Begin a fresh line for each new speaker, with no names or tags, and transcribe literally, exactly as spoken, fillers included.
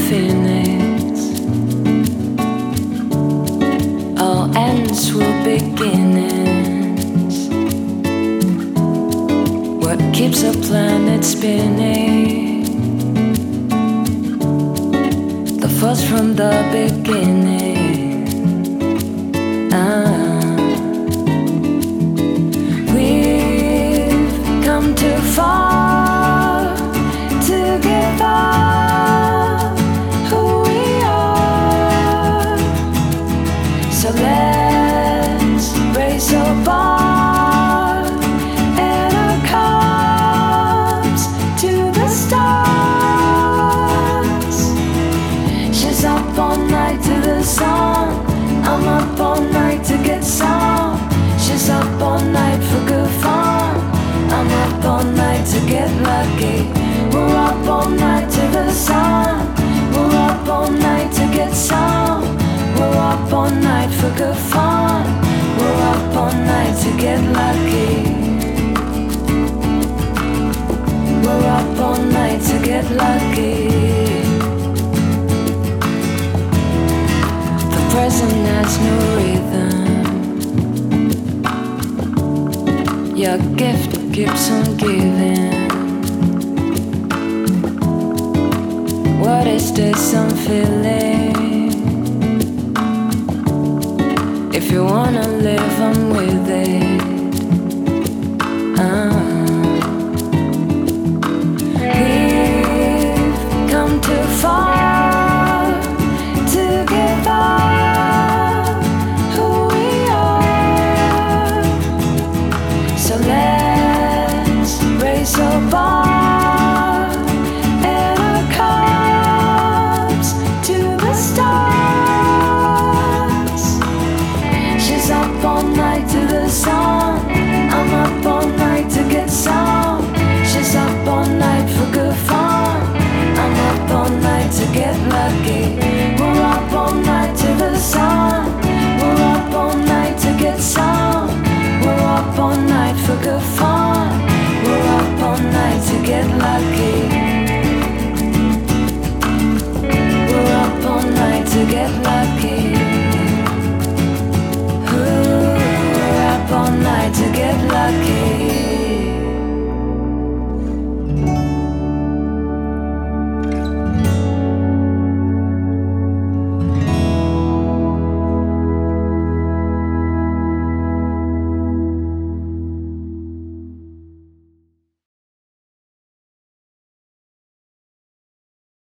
phoenix. All ends were beginnings. What keeps a planet spinning? The force from the beginning. Ah. We've come too far to give up who we are. So let's raise our bar and our cups to the stars. She's up all night to the sun. I'm up all night to get some. She's up all night for good fun. I'm up all night to get lucky. We're up all night to the sun. We're up all night to get some. We're up all night for good fun. We're up all night to get lucky. We're up all night to get lucky. The present has no rhythm. Your gift keeps on giving. What is this I'm feeling? If you wanna live, I'm with it. Ah. We've come too far to give up who we are. So let's raise our bar and our cups to the stars. She's up all night to the sun. I'm up all night to get some. She's up all night for good fun. I'm up all night to get lucky. We're up all night to the sun. We're up all night to get some. We're up all night for good fun. We're up all night to get lucky. We're up all night to get lucky. Ooh, we're up all night to get lucky.